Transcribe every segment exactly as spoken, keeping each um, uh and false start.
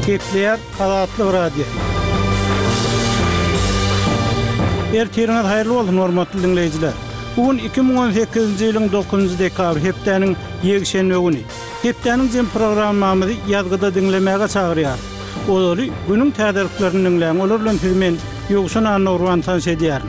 Kepler Azatlyk Radio. Ertiriniz hayırlı bolsun hormatly dinleyijiler. Bugün iki bin on sekizinji ýylyň dokuzunjy dekabr hepdeniň ýekşenbe güni. Hepdeniň jem programmamyzy ýazgyda dinlemäge çagyrýar. Olary günüň täderiklerini dinleýän olar bilen filmen ýokşan anawran tanış edýär.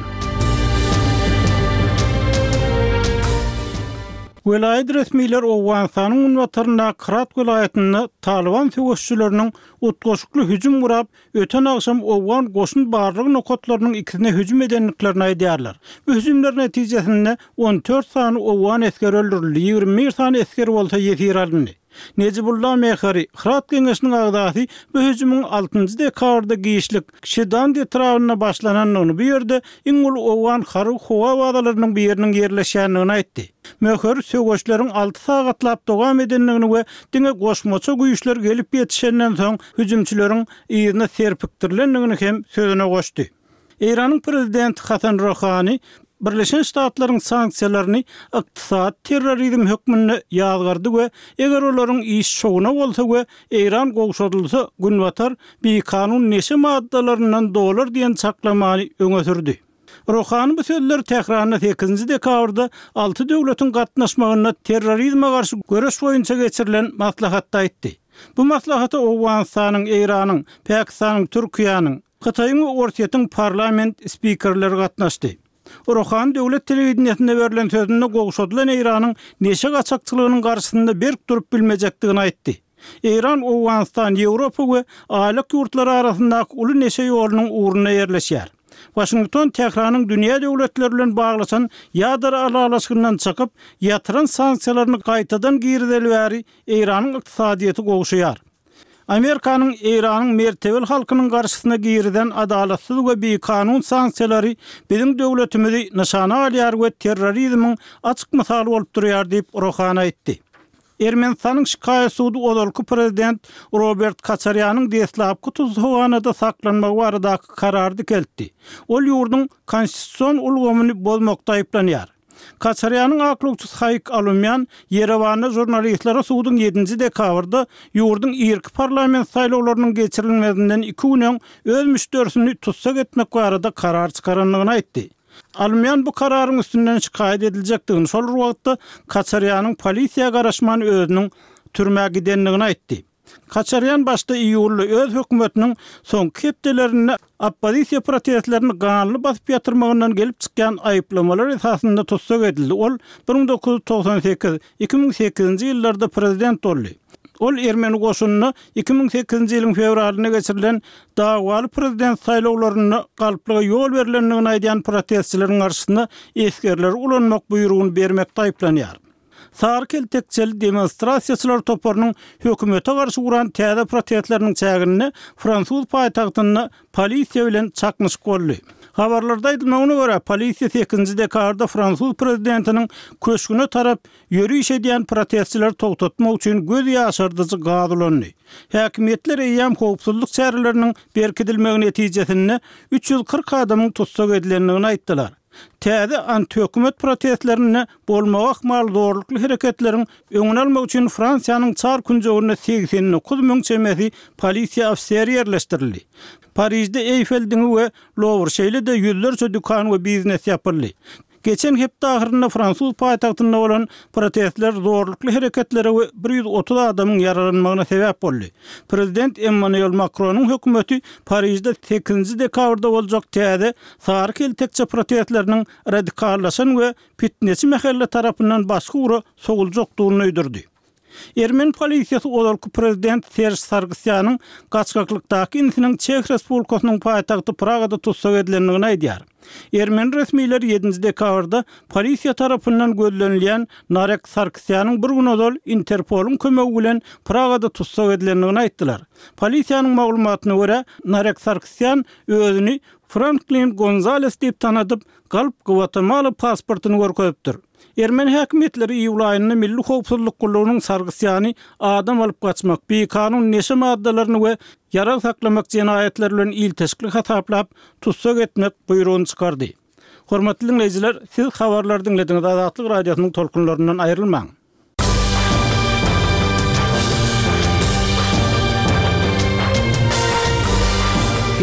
Welayet resmiler Owganistanyň ünwatarynda Kırat welaýatyny Taliban söwüşçüleriniň utgoşukly hüjüm gurap, öten agşam Owgan goşun barlyk nokatlarynyň ikisine hüjüm edenliklerini aýdýarlar. Bu hüjümler netijesinde on dört sany Owgan eskeri öldürildi, ýigirme bir sany eskeri bolsa ýetir alındy. Necibullah Mehari, Kırat Geňeşiniň agdaty bu hüjümüň altynjy dekabrda giýişlik Şedan detrawyna başlananyny bu ýerde iňul Owgan Haryk howa wagdalarynyň biriniň ýerleşýändigini aýtdy. Mehari söwüşleriň alty sagatlap dowam edenligini we diňe goşmaça güýçler gelip ýetişenden soň hüjümçüleriň ýerine serpikdirlendigini hem sözüne goşdy. Iranyň prezidenti Hasan Rouhani Birleşen Ştatlaryň sanksiýalaryny ykdysat terrorizm hökmüne ýazgardy we eger olaryň iş şowuna bolsa we Iran gowşadylsa günwatar bir kanun neşe maddalaryndan dolar diýen çaklamany öňe sürdi. Rouhani bu sözler tekrarına sekizinji dekabrda alty döwletiň gatnaşmagyna terrorizme garşy göreş boýunça geçirilen maslahatda aýtdy. Bu maslahata Owganistanyň, Iranyň, Pakistanyň, Türkiýanyň, Hytaýyň we Ortiýatyň parlament spikerleri gatnaşdy. Rouhani döwlet telewizionyna berilen sözünde gowşadylan Iranyň neşe gaçakçylygynyň garşysynda berk durup bilmejekdigini aýtdy. Iran, Owganistan, Ýewropa we aýlyk ýurtlary arasyndaky uly neşe ýolunyň uğruna ýerleşýär. Washington Tehranyň dünýä döwletleri bilen baglaşan ýadar aralaşygyndan çykyp, ýatyran sanksiýalaryny gaýtadan girizdelbäri Iranyň ykdysadyety gowşýar. Amerikanyň Iranyň mertebel halkynyň garşysyna giriden adalatsyz we bir kanun sanksiýalary biziň döwletimizi nişana alýar we terrorizmiň açyk misaly bolup durýar diýip Rouhani aýtdy. Ermenistanyň şikaýet sudy odalky prezident Robert Kaçaryanyň deslapky tuzhanada saklanmagy baradaky karardy keltdi. Ol ýurduň konstitusiýon ulgamyny bozmakda aýplanýar. Kaçaryanyň aklykçysy Hayk Alumyan Yerewanda jurnalistlere sudyň ýedinji dekabrda ýurduň irki parlament saýlawlarynyň geçirilmesinden iki gün öz müşterisini tutsak etmek barada karar çykaranlygyny aýtdy. Alumyan bu kararyň üstünden şikaýet ediljekdigini, şol wagtda Kaçaryanyň polisiýa garaşmany özüniň türmäge gidenligini aýtdy. Kaçaryan başda iýully öz hökümetiniň soňky hepdelerini oppozisiýa protestlerini ganly basyp ýatyrmagyndan gelip çykýan aýyplamalar esasynda tutsak edildi. Ol bir min dokuz ýüz toksan sekiz iki min sekizinji ýyllarda prezident boldy. Ol Ermeni goşunyny iki min sekizinji ýylyň fevralyna geçirilen dagwaly prezident saýlawlaryna galyplyga ýol berilendigini aýdýan protestçileriň garşysynda eskerler ulanmak buýrugyny bermekde aýplanýar. Sar keltekçil demonstrasiýaçylar toparynyň hökümete garşy guran täze protestleriniň çägini Fransuz paýtagtyna polisiýa bilen çaknyşyk boldy. Habarlarda aýdylmagyna görä, polisiýa sekizinji dekabrda Fransuz prezidentiniň köşküne tarap ýörüş edýän protestçiler togtatmak üçin göz ýaşardyjy gaz ulandy. Häkimetler eýýäm howpsuzlyk çäreleriniň berkidilmegi netijesinde üç ýüz kırk adamyň tutsak edilendigini aýtdylar. Täze anti-hökümet protestlerini bolmagy ahmal zorlukly hereketleriň öňüne almak üçin Fransiýanyň çar künjegine seksen dokuz müň çemesi polisiýa ofiseri ýerleşdirildi. Parisde Eiffel diňi we Louvre şeýlede ýüzlerçe dukan we biznes ýapyldy. Geçen hepde ahyrynda Fransuz paýtagtynda bolan protestler zorlukly hereketlere we bir ýüz otuz adamyň yaralanmagyna sebäp boldy. Prezident Emmanuel Macronyň hökümeti Parisde sekizinji dekabrda boljak täze sary keltekçi protestleriniň radikallaşan we fitnesi mehelle tarapyndan başga ura soguljakdygyny öýdürdi. Ermeni polisiýasy odalky prezident Serge Sargsyan'yň gaçgaklykdaky insiniň Çek Respublikasynyň paýtagty Pragada tutsak edilendigini aýdýar. Ermeni resmiler ýedinji dekabrda polisiýa tarapyndan gözlenilýän Narek Sargsyan'yň bir gün odal Interpol'un kömegi bilen Pragada tutsak edilendigini aýtdylar. Polisiýanyň maglumatyna görä, Narek Sargsyan özüni Franklin Gonzales diýip tanadyp, galyp Guatemala pasportuny görkezipdir. Ermeni häkimetleri iýul aýyny Milli Howpsuzlyk Gullugynyň Sargsýany adam alyp gaçmak, bir kanun neşe maddalaryny we ýara saklamak jenaýetleri bilen ilteşikli hasaplap tutsak etmek buýrugyny çykardy. Hormatly dinleyijiler, siz habarlar dinlediňiz. Azatlyk radiosynyň tolkunlaryndan aýrylmaň.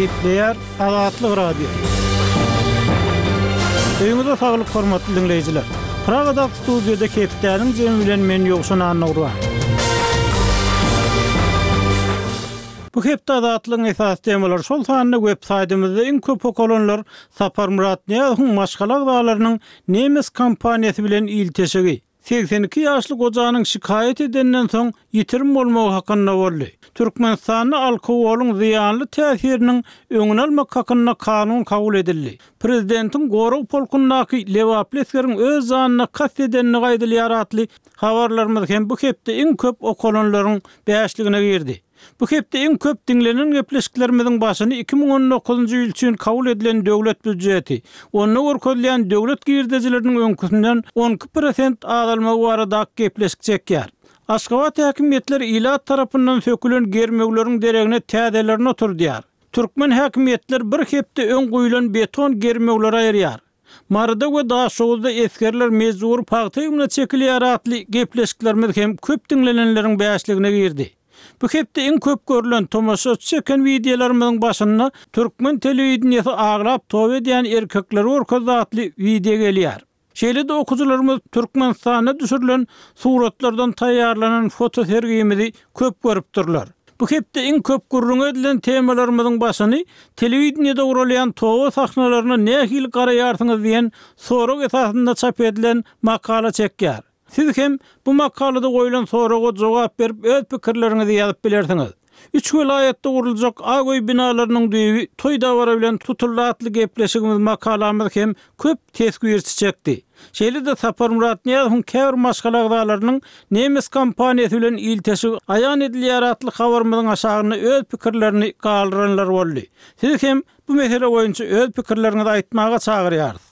Gepleýär Azatlyk radio. Öňüňizde saglyk hormatly dinleýijiler. Pragada studiýada Kepdäniň jemi bilen men ýokşan anawra. Bu hepde Azatlygyň esas temalary şol sanyny websaýtymyzda iň köp okulanlar Sapar Murat Niýazowyň maşgalak daglarynyň Nemes kompaniýasy bilen ilteşigi. seksen iki ýaşlyk ojanyň şikayet edenden soň ýitirim bolmagy hakynda boldy. Türkmenistanyň alkoholuň ziýanly täsiriniň öňüne almak hakynda kanun kabul edildi. Prezidentiň Goraw polkundaky Lewapleskiň öz zanyna kast edenini gaýdylýar atly habarlarymyz hem bu hepde iň köp okulanlaryň beýişligine girdi. Bu hepde iň köp dinlenen gepleşiklerimiziň başyny iki ming on dokuzunjy ýyl üçin kabul edilen döwlet büdjeti, onu görkezleýän döwlet girdijileriniň öňküsinden on iki prosent azalma barada gepleşik çekýär. Aşgabat häkimetleri ilat tarapyndan sökülen germegleriň deregine täzelerini oturdýar. Türkmen häkimetleri bir hepde öň goýulan beton germegleri aýyrýar. Marada we Daşowda eskerler mezur paýtymyna çekilýär atly gepleşiklerimiz hem köp dinlenenleriň beýişligine girdi. Bu hepde iň köp görülen tomaşaçy çeken wideolarymyň başyna Türkmen telewizionyasy aglap tow edýän erkekler orkazatly video gelýär. Şeýle-de okuwçylarymyz Türkmenistana düşürilen suratlardan taýýarlanan foto sergimizi köp görüp durlar. Bu hepde iň köp gurrun edilen temalarymyzyň başyny telewizionyada uralýan tow sahnalaryna nähili garaýarsyňyz diýen sorag esasynda çap edilen makala çekýär. Siz hem bu makalada goýulan soraga jogap berip öz pikirleriňizi ýazyp bilersiňiz. Üç vilayetde guruljak agoý binalarynyň düýbi toý dawara bilen tutulýatly gepleşigimiz makalamyz hem köp tesgir çekdi. Şeýle-de Sapar Murat Niýazowyň käbir maşgalaglarynyň Nemes kompaniýasy bilen ilteşi aýan edilýär atly habarymyzyň aşagyna öz pikirlerini galdyranlar boldy. Siz hem bu mesele boýunça öz pikirleriňizi aýtmaga çagyrýarsyz.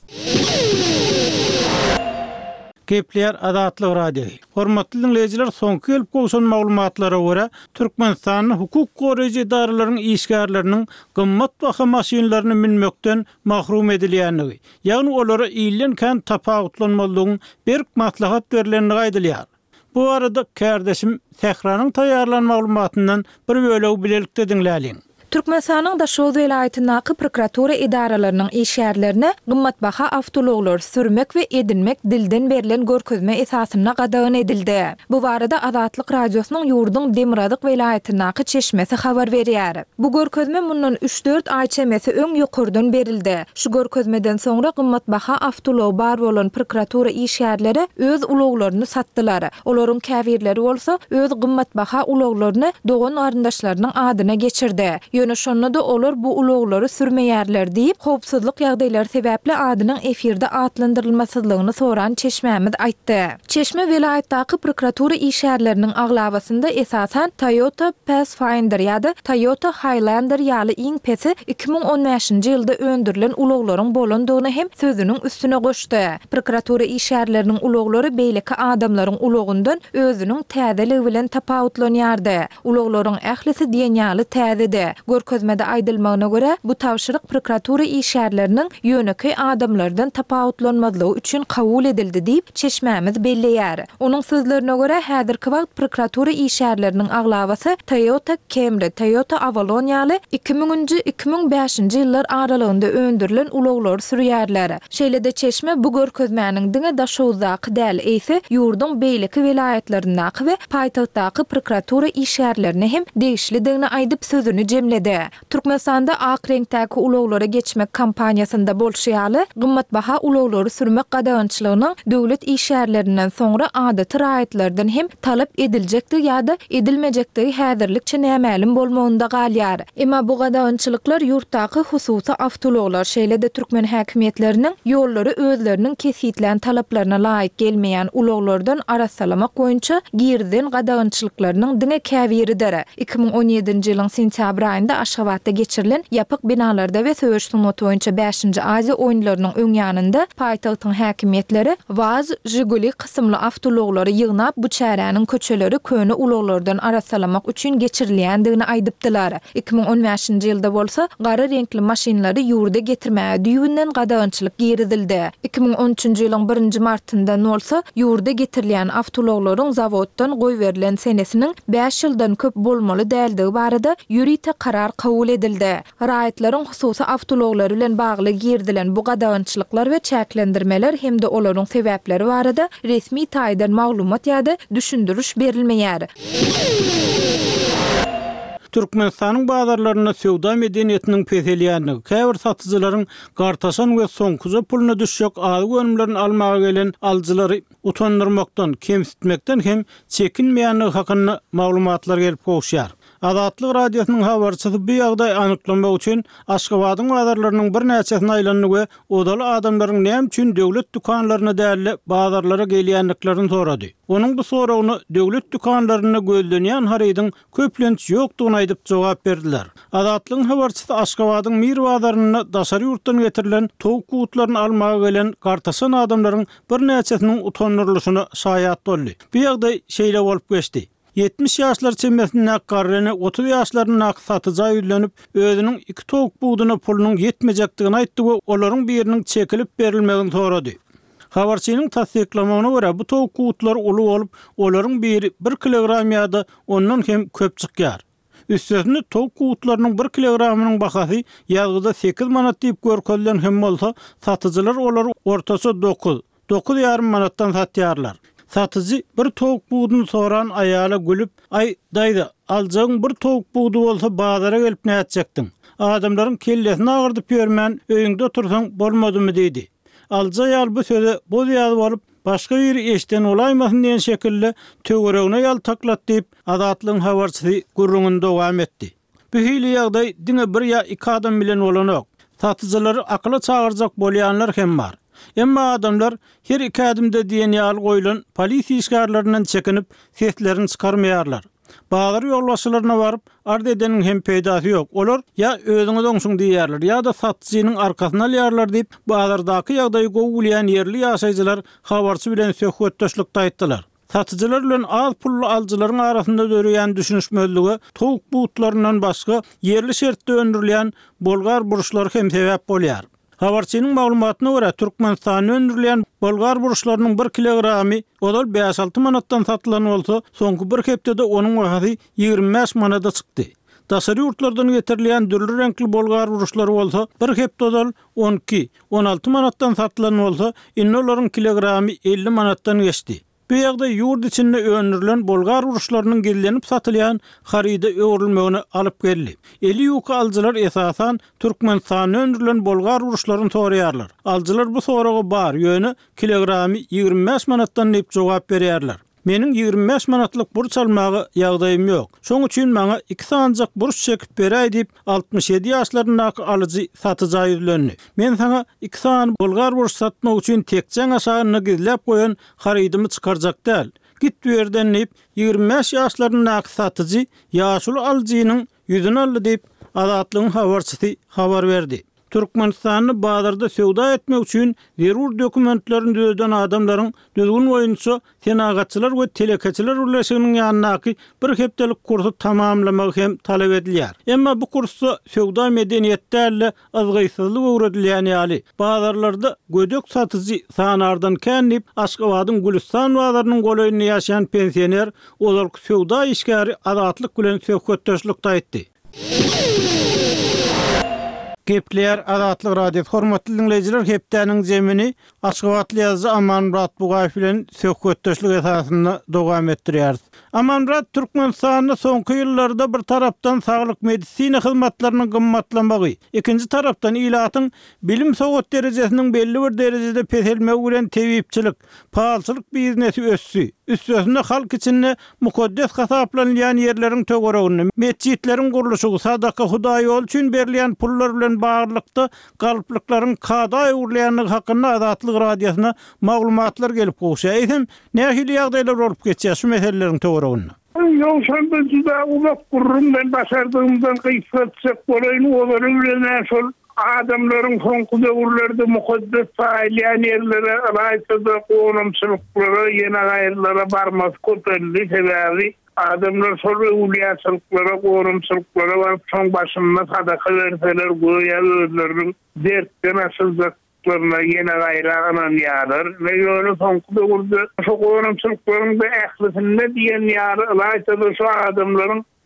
Gepleýär Azatlyk radio. Hormatly dinleýijiler, soňky gelip goýşan maglumatlara görä, Türkmenistanyň hukuk goraýjy idaralarynyň işgärleriniň gymmat baha maşinalaryny minmekden mahrum edilýänligi, ýagny olara iýlenken tapawutlanmalygyň bir maslahat berilenini gaýdylýar. Bu arada kardeşim Tehranyň taýýarlanan maglumatyndan bir böleg bilelikde dinläliň. Türkmenistanyň Daşowda vilayatynyň prokuratura idaralarynyň işgärlerini gymmatbaha awtologlar sürmek we edinmek dilden berilen görkezme esasyna gadagyn edildi. Bu barada Azatlyk radiosynyň ýurdun Demiradyk vilayatynyň Çeşmesi habar berýär. Bu görkezme mundan üç dört ay çemesi öň ýokurdan berildi. Şu görkezmeden soňra gymmatbaha awtolog bar bolan prokuratura işgärleri öz uloglaryny satdylar. Olaryň käbirleri bolsa öz gymmatbaha uloglaryny dogan aryndaşlarynyň adyna geçirdi. Ýöne şonda olar bu uloglary sürmeýärler diýip, howpsuzlyk ýagdaýlary sebäpli adynyň efirde atlandyrylmasyzlygyny soran Çeşmämiz aýtdy. Çeşme vilayatdaky prokuratura işgärleriniň aglabasynda esasan Toyota Pathfinder ýa-da Toyota Highlander ýaly iň pesi iki ming on beşinji ýylda öndürilen uloglaryň bolandygyny hem sözüniň üstüne goşdy. Prokuratura işgärleriniň uloglary beýleki adamlaryň ulogundan özüniň täzeligi bilen tapawutlanýardy. Uloglaryň ählisi diýen ýaly täzede. Görkezmede aýdylmagyna görä, bu tawşyryk prokuratura işgärleriniň ýöneki adamlardan tapawutlanmadygy üçin kabul edildi diýip Çeşmämiz belleýär. Onuň sözlerine görä, häzirki wagt prokuratura işgärleriniň aglabasy Toyota Camry, Toyota Avalon ýaly iki minginji iki ming beşinji ýyllar aralygynda öndürilen uloglary sürýärler. Şeýle-de Çeşme bu görkezmäniň diňe Daşowdaky däl, eýse ýurdun beýleki vilayatlarynaky we paýtagtdaky prokuratura işgärlerini hem degişlidigini aýdyp sözüni jemledi. Türkmenistanda ak reňktäki uloglara geçmek kampaniýasynda bolşýaly gymmatbaha uloglary sürmek gadagynçylygynyň döwlet işgärlerinden soňra adaty raýatlardan hem talap ediljekdi ýa-da edilmejekdi häzirlikçe nämälim bolmagynda galýar. Emma bu gadagynçylyklar ýurtdaky hususy awtologlar şeýle-de türkmen häkimetleriniň ýollary özleriniň kesitlen talaplaryna laýyk gelmeýän uloglardan arasalamak boýunça girden gadagynçylyklarynyň diňe käbiridir. iki ming on ýedinji ýylyň sentýabr aýynda Aşgabatda geçirilen ýapyk binalarda we söwüş sunuty boýunça beşinji Aziýa oýunlarynyň öň ýanynda paýtagtyň häkimetleri Vaz, Jiguli kysymly awtologlary ýygnap bu çäräniň köçeleri köne uloglardan arasalamak üçin geçirilýändigini aýdypdylar. iki ming on beşinji ýylda bolsa gara reňkli maşinalary ýurda getirmäge düýünden gadagynçylyk giridildi. iki ming on üçinji ýylyň birinji martynda bolsa ýurda getirilýän awtologlaryň zawoddan goýberilen senesiniň beş ýyldan köp bolmaly däldigi barada ýürite karar karar kabul edildi. Raýatlaryň hususy awtologlary bilen bagly girdilen bu gadagynçylyklar we çäklendirmeler hemde olaryň sebäpleri barada resmi taýdan maglumat ýa-da düşündürüş berilmeýär. Türkmenistanyň bazarlaryna sowda medeniýetiniň peselýänligi, käbir satyjylaryň gartaşan we soňkuza puluna düşjek azy gönümlerini almaga gelen aljylary utandyrmakdan, kemsitmekden hem çekinmeýänligi hakynda maglumatlar gelip goşýar. Azatlyk radiosynyň habarçysy bu ýagdaý anyklamak üçin Aşgabatyň bazarlarynyň bir näçesine aýlanyp we odaly adamlaryň näme üçin döwlet dukanlaryna däli bazarlara gelýänliklerini sorady. Onuň bu soragyny döwlet dukanlaryna gözlenýän harydyň köplenç ýokdugyny aýdyp jogap berdiler. Azatlygyň habarçysy Aşgabatyň Mir bazaryna daşary ýurtdan getirilen towuk gutlaryny almaga gelen gartaşan adamlaryň bir näçesiniň utandyrlyşyna şaýat boldy. Bu ýagdaý şeýle bolup geçdi. yetmiş ýaşlar çemmesinde garryny otuz ýaşlaryna satyjy ýülenip özüniň iki towuk buğdyna pulunyň ýetmejekdigini aýtdy we olaryň biriniň çekilip berilmegini sorady. Habarçynyň tasdiklamagyna görä bu towuk gutlar uly bolup, olaryň biri bir kilogram ýa-da ondan hem köp çykýar. Üstesinde towuk gutlarynyň bir kilogramynyň bahasy ýazgyda sekiz manat diýip görkezlen hem bolsa, satyjylar olary ortaça dokuz, dokuz ýarym manatdan satýarlar. Satyjy bir towuk buğdyny soran aýala gülüp, "Ay daýda, aljagyň bir towuk buğdy bolsa bazara gelip näçekdiň? Adamlaryň kellesini agyrdyp ýörmän, öýüňde otursaň bolmadymy?" diýdi. Alja ýal bu söze boz ýazyp bolup, başga bir eşden olaýmasyn diýen şekilde töweregine ýaltaklat diýip Azatlygyň habarçysy gurrungyny dowam etdi. Bu hili ýagdaý diňe bir ýa iki adam bilen bolanok. Satyjylary akla çagyrjak bolýanlar hem bar. Emma adamlar her iki adımda diýen ýaly goýulan polisiýa işgärlerinden çekinip seslerini çykarmaýarlar. Bazar ýolbaşçylaryna baryp ardy edeniň hem peýdasy ýok. Olar ýa özüňiz oňşuň diýýärler ýa-da satçynyň arkasyna alýarlar diýip bazardaky ýagdaýy gowulýan yerli ýaşaýjylar habarçy bilen söhbetdeşlikde aýtdylar. Satyjylar bilen az pully aljylaryň arasynda dörýän düşünüşmezligi towuk buğtlaryndan başga yerli şertde öndürilýän bolgar buruşlary hem sebäp bolýar. Habarçynyň maglumatyna görä Türkmenistanyň öndürilýän bolgar buruşlarynyň bir kilogramy odal beş alty manatdan satylan bolsa, soňky bir hepdede onuň bahasy ýygrimi beş manata çykdy. Daşary ýurtlardan getirilýän dürli renkli bolgar buruşlary bolsa, bir hepde odal on iki on alty manatdan satylan bolsa, indi olaryň kilogramy elli manatdan geçdi. Bu ýagda ýurt içinde öndürilen bolgar uruşlarynyň gellenip satylýan haryda öwrülmegini alyp geldi. Eli ýoky aljylar esasan Türkmenistanyň öndürilen bolgar uruşlaryny soraýarlar. Aljylar bu soraga bar ýöne kilogramy ýygrimi beş manatdan diýip jogap berýärler. Meniň ýygrimi beş manatlyk burç almagy ýagdaýym ýok. Şoň üçin maňa iki sanjak burç çekip beräý diýip altmış ýedi ýaşlaryndaky alyjy satyjy ýülendi. Men saňa iki san bolgar burç satmak üçin tekçeň aşagyny gizläp goýan harydymy çykarjak däl. Git bu ýerden diýip ýygrimi beş ýaşlaryndaky satyjy ýaşul aljynyň ýüzüne aldy diýip Azatlygyň habarçysy habar berdi. Türkmenistanyň bazarda sowda etmek üçin zerur dokumentlerini düzden adamlaryň düzgün boýunça senagatçylar we telekeçiler birleşiginiň ýanynaky bir hepdelik kursy tamamlamak hem talap edilýär. Emma bu kursda sowda medeniýetde azgysyzlyk öwredilýän ýaly bazarlarda gödök satyjy sanardan känip Aşgabatyň Gülistan bazarynyň golaýyny ýaşaýan pensioner olar sowda işgäri Azatlyk bilen söhbetdeşlikde aýtdy. Gepler Azatlyk radiosyny hormatly dinleýijiler, hepdeniň jemini Aşgabatly ýazgy Amanmurat Bugaýew bilen söhbetdeşlik esasynda dowam etdirýär. Amanmurat Türkmenistanyň soňky ýyllarda bir tarapdan saglyk medisina hyzmatlarynyň gymmatlanmagy, ikinji tarapdan ilatyň bilim sowgat derejesiniň belli bir derejede peselmegi bilen tebipçilik, pahalçylyk biznesi össü. Üstesinde halk içinde mukaddes hasaplanýan yerleriň töweregini, mescitleriň gurulşy, sadaka Hudaý ol üçin berilýän pullar bilen bağlılıkta galyplyklaryň kada öwrülýänligi hakynda Azatlyk radiosyna maglumatlar gelip goşýar. Eýsem, nähili ýagdaýlar bolup geçýär şu meselelerin töwereginde? Yok, sen de juda ulap gurrum ben başardığımdan kıyfatsak bolayını olaryň bilen şol adamlaryň soňky döwürlerde mukaddes faýlýan yerlere aýtdy, gowunumçylyklara, ýene gaýrlara barmas köpeldi sebäbi adamlar şol uliýaçylyklara, gowunumçylyklara baryp soň başynda sadaka berseler goýa özleriň dertden aşyljaklarına ýene gaýra ananýarlar. Ve ýöne soňky döwürde şu gowunumçylyklaryň da ählisinde diýen ýary aýtdy, şu adamlaryň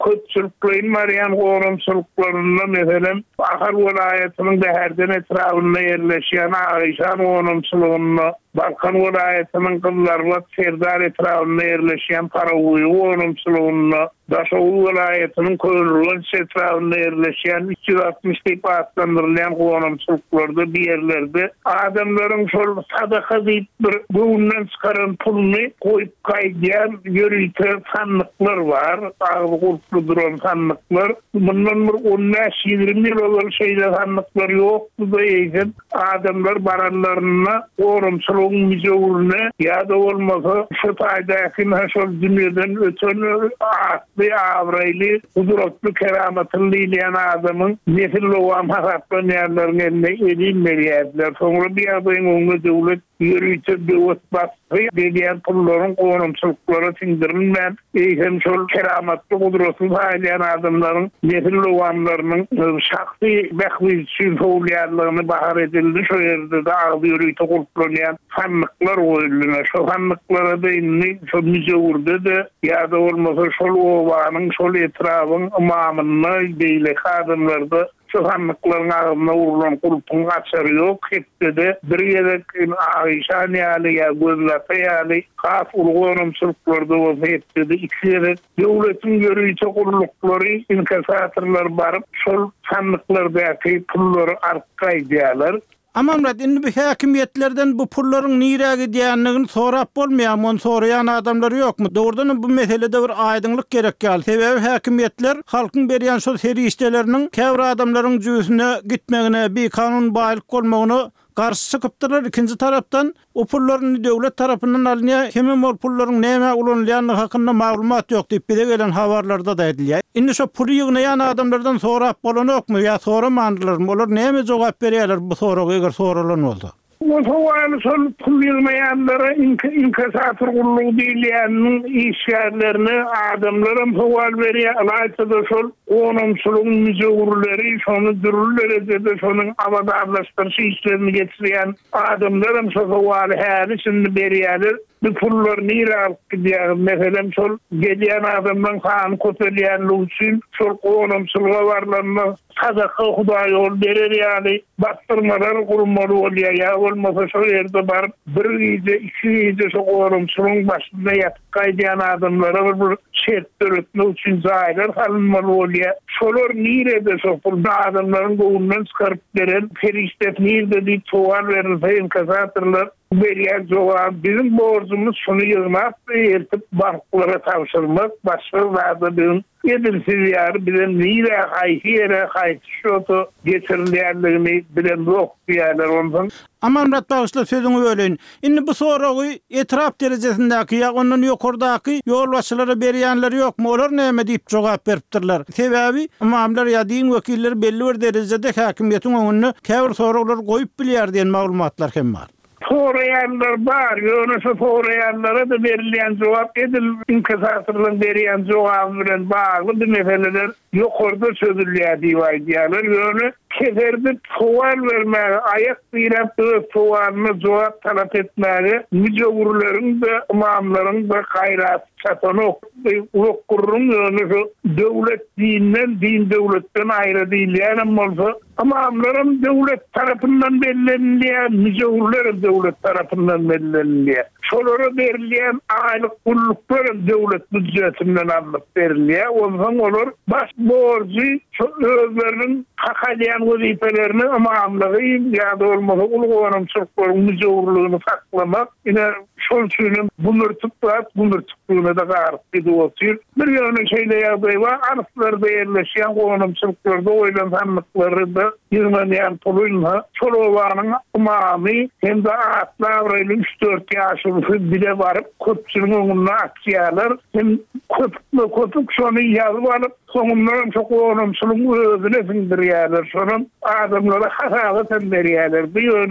köpçülüklerin Marian gorumçuluklarında mesela Ahar vilayetinin däherden etrafında yerleşen Aýşan gorumçulugyna Balkan vilayetinin Kızlarbat Serdar etrafında yerleşen Paraguy gorumçulugyna Daşoğlu vilayetinin Köylülen etrafında yerleşen iki yüz altmış diýip adlandyrılan gorumçuluklarda bir yerlerde adamların şol sadaka diýip bir göwünden çıkaran pulny koyup gaýdýan ýörüýte sanlyklar var. Ağzı gurtlu duran sanlyklar. Bundan bir on beş ýygrimi ýyl bolan şeýle sanlyklar ýokdy diýen adamlar baranlaryna gorumçulugyň müjewürine ýa-da bolmasa şu taýdaky şol dünýeden öten atly awraýly guduratly keramatly diýen adamyň nefil owam haratlan ýerlerine edilmeliýärler. Soňra bir ýagyň öňüne döwlet ýörüýte döwlet basy diýen pullaryň gorumçuluklara tindirilmän eýsem şol keramatly guduratly haýlayan adamlaryň nefil owamlarynyň şahsy behli üçin faulýarlygyny bahar edildi. Şo ýerde de agy ýörüýte gurulýan sanlyklar goýulýar. Şo sanlyklara da indi şo müjewürde de ýa-da bolmasa şol owanyň şol etrabyň imamyny beýle adamlarda şu sanlıkların ağzına vurulan kulpun açarı yok. Hepsi de bir yedek Aýşan ýaly ya gözlata ýaly has ulgorumçuluklarda o hepsi de iki yedek döwletiň ýörüýçe guruluklary inkasatyrlar barıp şol sanlıklardaky pullary arkaýdýarlar. Amamrat indi bu häkimetlerden bu pullaryň nirä gidýänligini sorap bolmaýar, onu soraýan adamlar ýokmu? Dogrudan bu meselede bir aýdynlyk gerek gal. Sebebi häkimetler halkyň berýän şol serişdeleriniň käbir adamlaryň jüýsüne gitmegine, bir kanun baýlyk bolmagyny garşy çykypdylar. İkinji tarapdan o pullaryň döwlet tarapyndan alınýan hemem o pullaryň näme ulanýanlygy hakynda maglumat ýok diýip bile gelen habarlarda da edilýär. Indi şo pul ýygnaýan adamlardan sorap bolanokmy ýa soramandylarmy? Olar näme jogap berýärler bu soraga eger soralan bolsa? O sowaly şol pul ýygnaýanlara inkasatır gurulugy diýilýän işgärlerini adamlarym sowal berýär. Aýtdy şol gorumçulugyň müjewürleri şonu dürül derejede şonuň abadarlaşdyryş işlerini geçirýän adamlarym şo sowaly häli şimdi berýärler. Bu pullar nirä gidýär? Meselem şol gelýän adamdan kan kötelýänligi üçin şol gorumçuluga barlaryna sadaka Hudaý ol berer ýaly bastyrmalar gurulmaly bolýar. Ya bolmasa şol ýerde bar bir ýyl iki ýyl şo gorumçulugyň başynda ýatyp gaýdýan adamlara bir şert öretmek üçin zaýlar halynmaly bolýar. Şolar nirede şo pul adamlaryň göwünden çykaryp beren feriştet nirede diýip sowal berilse inkasatyrlar berýär jogap bizim borcumuz şunu ýygmak, ertip banklara tapşyrmak, başga wagtda bizim edilsiz ýary bilen nirä haýsy ýere haýsy şoto geçirilýänligini bilen ýok diýerler ondan. Amamrat bagışla sözüňi böleýin. Indi bu soragy etraf derejesindäki ýa ondan ýokardaky ýolbaşçylary berýänler ýokmu? Olar näme diýip jogap beripdirler? Sebebi imamlar ýa din wekilleri belli bir derejede häkimiýetiň öňüne käbir soraglar goýup bilýär diýen maglumatlar hem bar. Sorayanlar var, ýöne sorayanlara da berilýän jogap edil inkasatyrlyň berýän jogap bilen bagly bir meseleler ýokarda çözülýär diýip aýdýarlar. Ýöne keferdi sowal bermäge, aýak ýerep sowalyna jogap talap etmäge, müjewürleriň de imamlaryň da gaýraty çatanok ukurrun ýöne döwlet dinden din döwletden aýry diýilýän bolsa imamlaryň döwlet tarapyndan bellenýän, müjewürler döwlet tarapyndan bellenýär. Şolara berilýän aýlyk pulluklar döwlet büdjetinden alyp berilýär. Ondan olar baş borçy şu özleriniň hakalyan wezipelerini imamlygy ýa-da bolmasa ulgorumçylyklaryň müjewürligini saklamak, ine şol üçin bunlar tutap, bunlar tutduğuna da garyp edýär. Bir ýöne şeýle ýagdaý bar, arsllarda ýerleşýän gorumçylyklarda oýlananlyklary da ýyrmanýan pulunha şol owanyň imamy hem de atlaýly üç dört ýaşly bile barıp köpçüliň öňünde akýarlar. Hem köpüklü köpük şonu ýazyp alyp soňundan çok gorumçylyk özüne sindirýärler. Şonun adamlara hasabat berýärler. Bu ýöne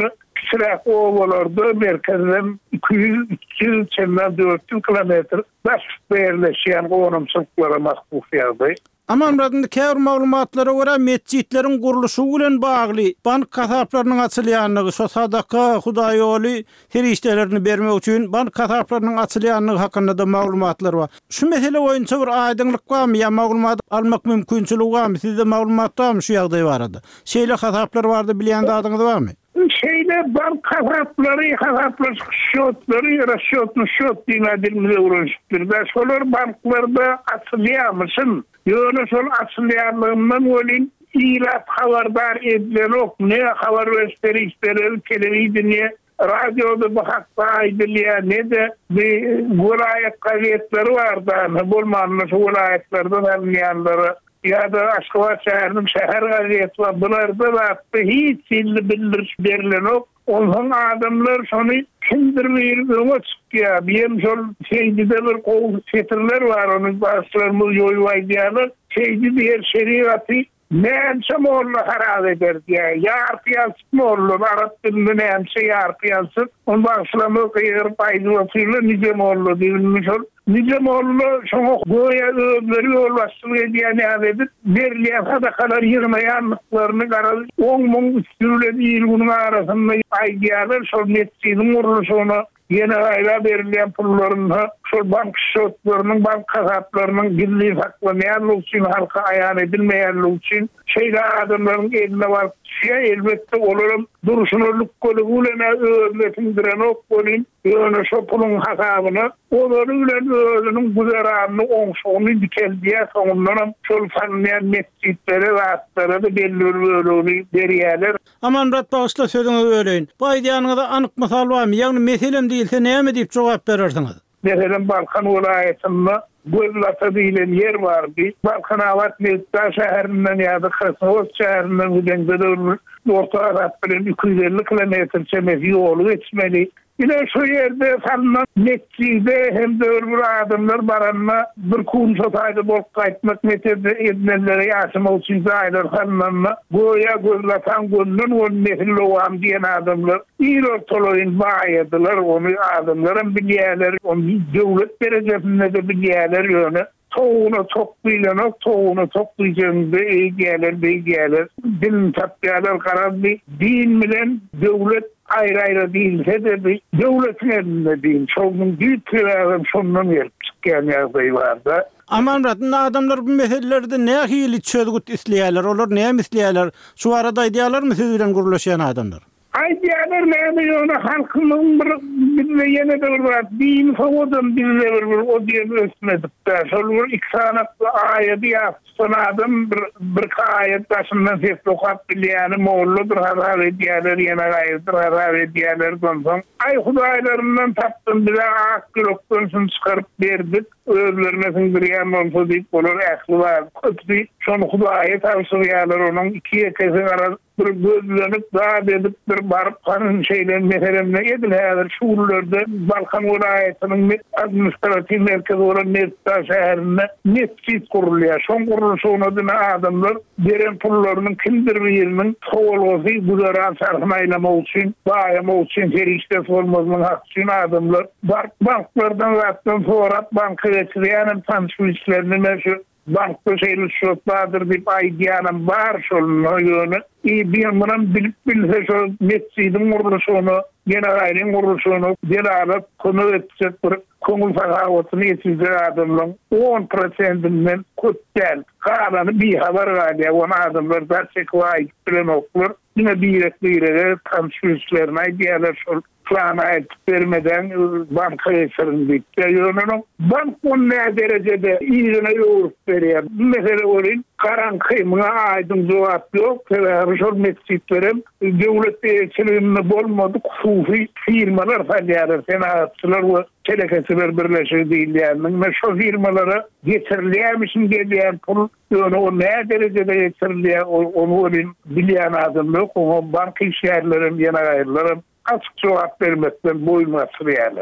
Sırak ovalarda merkezden iki yüz iki yüz dört yüz kilometr baş yerleşen qoğnumçılıklara mahsus ýagdaý. Aman radında käwr maglumatlara görä mescitlerin guruluşy bilen bagly bank kasaplarının açylýanlygy, so sadaka, Hudaý ýoly herişdelerini bermek üçin bank kasaplarının açylýanlygy hakynda da maglumatlar bar. Şu mesele boýunça bir aýdynlyk barmy ýa maglumat almak mümkinçiligi barmy? Sizde maglumat barmy şu ýagdaý barada? Şeýle kasaplar bardy bilýän adyňyz barmy? Şeyde bank kasapları, kasaplar şotları, rasyotlu şot dinadilmide uğraştırdı. Solar banklarda açılıyamısın. Yönü sol açılıyamından olin ilat haberdar edilen ok. Ne haber gösteri isterir, televizyonu, radyoda bakakta ediliyor, ne de bir vilayet kaviyetleri var da, bulmanlısı vilayetlerden almayanları. Ya da Aşgabat şäheriniň şäher gaziýeti bar. Bularda da hiç illi bildiriş berilen ok. Onun adamlar şonu kimdir öňe çykýar. Beýem şol şeýdide bir gowy setirler bar, onyň başlarymyz ýoýup aýdýarlar. Şeýdi diýer şeriaty näçe morla harap eder diýär. Ýar piýans morla arap dilinde näçe ýar piýans. Onun başlamy gyýyr paýdy nice morla diýilmiş. Nice morlu şoňa goýa ömürli ýolbaşçylyk edýän edip berilýän sadakalar ýyrmaýanlyklaryny garaly on müň sürülen ýylynyň arasynda aýdýarlar. Şol mescidiň guruluşyna ýene aýra berilýän pullaryny şol bank şotlarynyň, bank kasaplarynyň gizli saklamaýanlygy üçin, halka aýan edilmeýänligi üçin şeýle adamlaryň eline baryp şeýle elbetde olaram duruşunluk golugulana öwrletindiren ok bolyn. Ýöne şo pulun hasabyny olary bilen özüniň güzeranyny oňşugyny dikeldiýär. Soňundan şol fanniýan mescitlere we atlara da belli bir berýärler. Aman rat bagışla sözüňizi öreýin. Bu aýdýanyňyzda anyk mysal barmy? Ýagny meselem diýilse näme diýip jogap berersiňiz? Mesela Balkan vilayetinde Gölata diýilen yer bardy. Balkan awat Mekta şäherinden ýa-da Kırşawat şäherinden gidende orta Arap bilen iki yüz elli kilometr çemesi ýolu geçmeli. Ine şu yerde sanma mescide hem de öbür adamlar baranma bir kun sotaýdy bolup gaýtmak meterde edinenlere ýaşamak üçin zaýlar sanma goýa gözlatan gündün on mehilli wam diýen adamlar ýer toloýun baýdylar, onu adamlarym bilýärler, onu döwlet derejesinde de bilýärler ýöne. Toğunu toplayanok, toğunu toplayacağında iyi gelir, iyi gelir. Din tapyalar kararlı, din bilen devlet ayrı ayrı değilse de bir devletin elinde değil. Çoğunun büyük kırarım sonundan gelip çıkan yazdığı vardı. Aman ratında adamlar bu meselelerde ne hili çözgüt isleyerler, olur ne isleyerler? Şu arada ideyalar mı siz bilen guruluşan adamlar? Aydiyalar näme ýöne halkynyň bir bir ýene de bir din fawdan bir bir o diýen ösmedipdi. Şol iki sanatly aýat ýa sanadym bir bir aýat başyndan ses okap bilýäni molla bir habar edýärler, ýene aýat habar edýärler bolsa. Ay hudaýlaryndan tapdym bir aklykdan şunu çykaryp berdik. Özlerine singirýän bolsa diýip bolar ähli bar. Köpdi şonu hudaýa tawsiýalar onuň iki ýekesi arasynda bir gözlenip daha edip bir barıp kanın şeylerin meselemine edilýär. Şuurlarda Balkan vilayetinin administratif merkezi olan Mekta şäherinde mescit kurulýar. Şoň kuruluşyna da adamlar beren pullarının kimdir birinin towalagy güzeran sarhymaýlamak üçin, baýamak üçin ferişte formasyny hak üçin adamlar banklardan zatdan sorap banka geçirýän tanşyşlaryny meşhur bankda şeyli şotlardır diýip aýdýanym bar şol ýöne. İyi bir yandan bilip bilse şu mescidin kuruluşunu, genel kuruluşunu genel konu edecek bir konul fakavatını yetiştiren adamların on prosentinden kutsel kalanı bir haber verdi. Ona adamlar da çekvayı bilen okulur. Yine bir yere tanışmışlarına diğerler şu plana vermeden banka yatırım yönünün bank on ne derecede iyiliğine yoğurup veriyor. Mesela olayın karan kıymına aydın cevap yok. Şol mescitlerim devlet elçiliğinde bolmadı hususi firmalar faaliyatlar, senatçılar ve telekesiler birleşir değil yani. Ve şu firmalara getirilýärmişin gelýän pul ýöne o ne derecede getirilýär onu olayın bilýän adam yok. O bank işyerlerim, ýene gaýrlarym açyk cevap vermekden boyun asyrýarlar.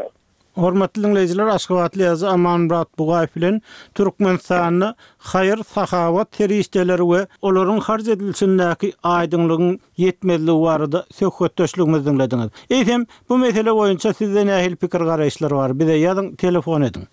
Hormatly dinleyijiler, Aşgabatly ýazy Amanmurat Bugaýew bilen Türkmenistanyny haýyr, sahawat teristleri we olaryň harj edilişindäki aýdyňlygyň ýetmezligi barada söhbetdeşligimizi dinlediňiz. Eýsem, bu mesele boýunça sizden nähil pikir garaýşlary bar? Bize ýazyň, telefon ediň.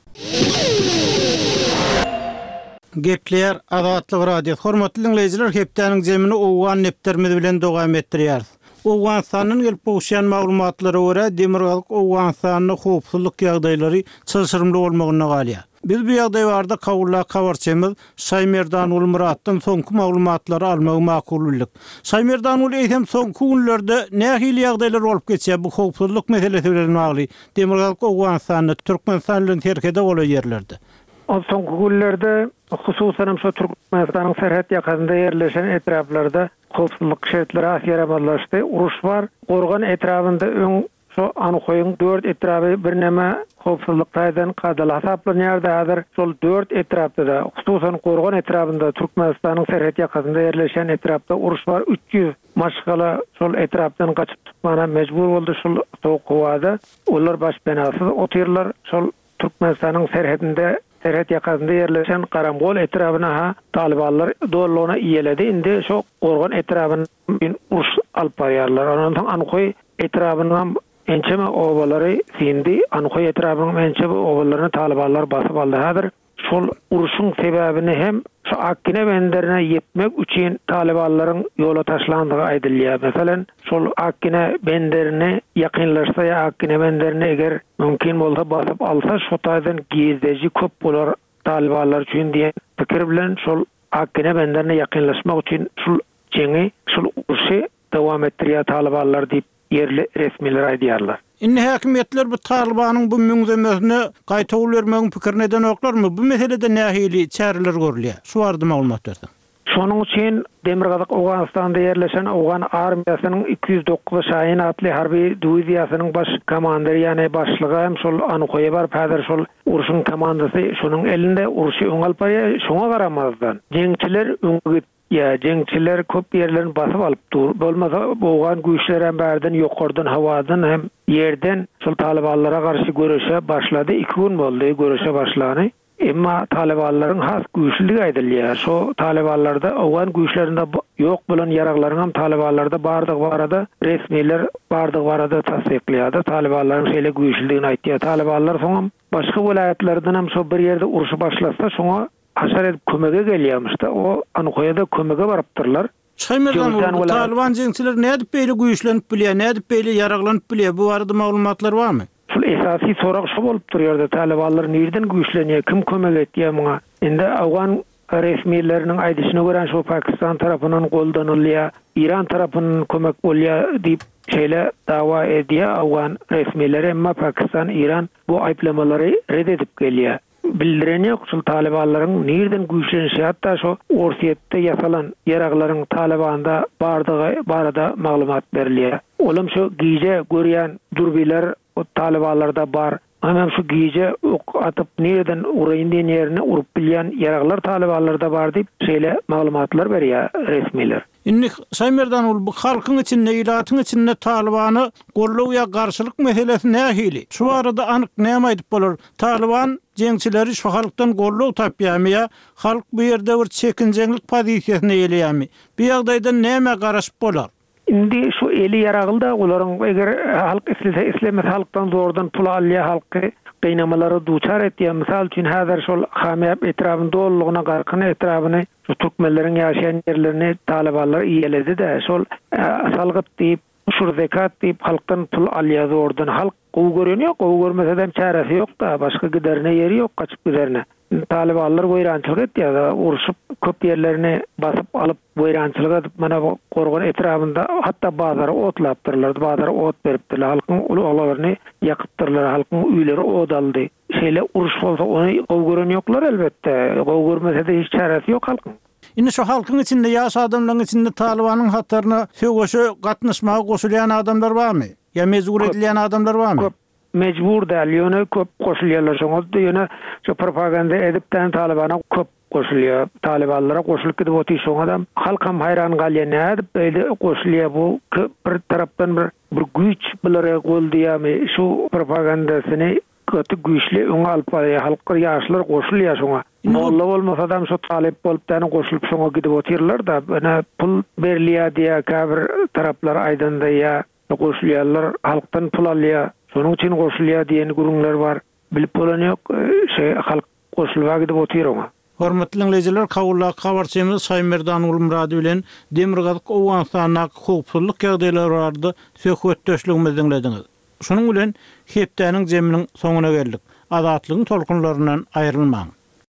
Gepler Azatlyk radio. Hormatly dinleyijiler, hepdeniň jemini owgan nepterimiz bilen dowam etdirýär. Owganstanyň gelip bolşan maglumatlary görä Demirgalyk Owganstanyň howpsuzlyk ýagdaýlary çylşyrymly bolmagyna galýar. Biz bu ýagdaý barada kawulla kawarçymyz Saýmerdan Ulmuratdan soňky maglumatlary almagy makululyk. Saýmerdan ul eýsem soňky günlerde nähili ýagdaýlar bolup geçýär bu howpsuzlyk meselesi bilen bagly. Demirgalyk Owganstanyny Türkmenistan bilen terkede bolan ýerlerde. O soňky günlerde hususan şu Türkmenistanyň serhat ýakynda ýerleşen etraplarda howpsuzlyk şertleri asýaramallaşdy. Uruş bar. Gorgan etrapynda öň şu Anykoýyň dört etrapy bir näme howpsuzlyk taýdan gadal hasaplanýardy. Hazır şol dört etrapda da hususan Gorgan etrapynda Türkmenistanyň serhat ýakynda ýerleşen etrapda uruş bar. üç ýüz maşgala şol etrapdan gaçyp tutmana mejbur boldy şol soğuk howada. Olar baş benasyz oturýarlar. Şol Türkmenistanyň serhatynda serhat ýakynda ýerleşen Garamgol etrabyna ha Talibanlar dolluğuna iyeledi. Indi şu Gorgan etrabyny uruş alyp barýarlar. Ondan soň Anykoy etrabynyň ençeme obalary sindi. Anykoy etrabynyň ençeme obalaryny Talibanlar basyp aldy. Hazır şol uruşyň sebäbini hem şu Akkine benderine yetmek üçin Talibanlaryň ýola taşlandygy aýdylýar. Mesalan, şol Akkine benderine ýakynlaşsa ýa Akkine benderine eger mümkin bolsa basyp alsa şu taýdan gizdeji köp bolar Talibanlar üçin diýen pikir bilen şol Akkine benderine ýakynlaşmak üçin şol jeňi şol uruşy dowam etdirýär Talibanlar diýip yerli resmiler aýdýarlar. Inni häkimetler bu Talibanyň bu müňzemesine gaýtaw bermegiň pikirini neden oklarmy? Bu meselede nähili çäreler görülýär? Şu barada maglumat berdiň. Şonuň üçin Demirgalyk Owganstanda ýerleşen Owgan armiýasynyň iki yüz dokuz Şahin atly harby diwiziýasynyň baş komandary ýani başlygy hem şol Anykoýa bar. Häzir şol uruşyň komandasy şonuň elinde uruşy öň alyp barýar. Şoňa garamazdan jeňçiler öňe ya jeňçiler köp ýerlerini basyp alypdyr. Bolmasa Owgan güýçleri hem bärden ýokardan hawadan hem ýerden şol Talibanlara garşy görüşe başlady. iki gün boldy görüşe başlany. Emma Talibanlaryň has güýçligi aýdylýar. Şo Talibanlarda Owgan güýçlerinde ýok bolan ýaraklaryň hem Talibanlarda bardygy barada resmiler bardygy barada tasdiqlaýardy. Talibanlaryň şeýle güýçligini aýtdy. Talibanlar soňam başga welaýatlardan hem şo bir ýerde uruşy başlasa şoňa haşar edip kömege gelýärmişdi. O Anykoýada kömege barypdyrlar. Saýmerdan Taliban jeňçiler nädip beýle güýçlenip bilýär, nädip beýle ýaraklanyp bilýär? Bu barada maglumatlar barmy? Şol esasy sorak şu bolup durýardy. Talibanlar nerden güýçlenýär, kim kömek etýär muňa? Indi Awgan resmileriniň aýdyşyna görä şu Pakistan tarapyndan goldanylýar, İran tarapyndan kömek bolýar diýip şeýle dawa edýär Awgan resmileri, emma Pakistan, İran bu aýplamalary red edip gelýär. Bildirenýär şol Talibanlaryň nerden güýçlenýär, hatda şu Orsiýetde ýasalan ýaraklaryň Talibanda bardygy barada maglumat berilýär. Olam şu giýje görýän durbiler o Talibanlarda bar. Hem şu giýje ok atyp nereden uraýyndan ýerine urup bilýän ýaraklar Talibanlarda bar diýip şeýle maglumatlar berýär resmiler. Inni Saýmerdan ul bu halkyň içinde, ýylatyň içinde Talibany gollaw ýa garşylyk meselesi nähili? Şu barada anyk näme aýdyp bolar? Taliban jeňçileri şu halkdan gollaw tapýarmy ýa halk bu ýerde bir çekinjeňlik pozisiýasyna ýelýärmi? Bu ýagdaýda näme garaşyp bolar? Indi şu eli yaragylda olaryň eger halk islese islemes halkdan zordan pul alýar, halky gynamalara duçar etýär. Misal üçin häzir şol Hamyap etrapynda dolluğuna garkyn etrabyny şu türkmenleriň ýaşaýan ýerlerini Talibanlar iýeledi-de şol salgyp diýip, şur zekat diýip halkdan pul alýar zordan. Halk gowy görýär, gowy görmese hem çäresi ýok-da, başga giderine ýeri ýok, gaçyp giderine. Talibanlar goýrançylyk etýär, uruşup köp ýerlerini basyp alyp goýrançylyk edip mana bu Gorgan etrapynda hatda bazara otlapdyrlar, bazara ot beripdirler, halkyň ulaglaryny ýakypdyrlar, halkyň üýleri odaldy. Şeýle uruş bolsa ony gowy gören ýoklar elbetde, gowy görmese de hiç çäresi ýok halkyň. Indi şu halkyň içinde, ýaş adamlaryň içinde Talibanyň hatlaryna söwgeşe gatnaşmagy goşulýan adamlar barmy? Ya mezur edilýän adamlar barmy? Mecbur däl, ýöne köp goşulýarlar. Şoňa ýöne şu propaganda edipden Talibana köp goşulýar. Talibanlara goşulyp gidip otyş şoň adam halk hem hayran galýar. Näde beýle goşulýar bu bir tarapdan bir bir güýç bilerek goldyýarmy? Şu propagandasyny kötü güýçli öň alyp barýar, halklar ýaşlar goşulýar şoňa. Molla bolmasa adam şu talep bolup dany goşulyp şoňa gidip oturýarlar da, bana pul berilýär diýä käbir taraplar aýdanda ýa goşulýarlar, halkdan pul alýar, şonuň üçin goşulýar diýen gurumlar bar. Bilip bolan ýok, şey halk goşulýar gidip oturýar. Hormatly dinleyijiler, kawulla habarçymyz Saýmerdan Ulmurady bilen Demirgazyk Owgansanyň hukukçylyk ýagdaýlary barada söhbetdeşligimizi dinlediňiz. Şonuň bilen hepdäniň jeminiň soňuna geldik. Azatlygyň tolkunlaryndan aýrylmaň.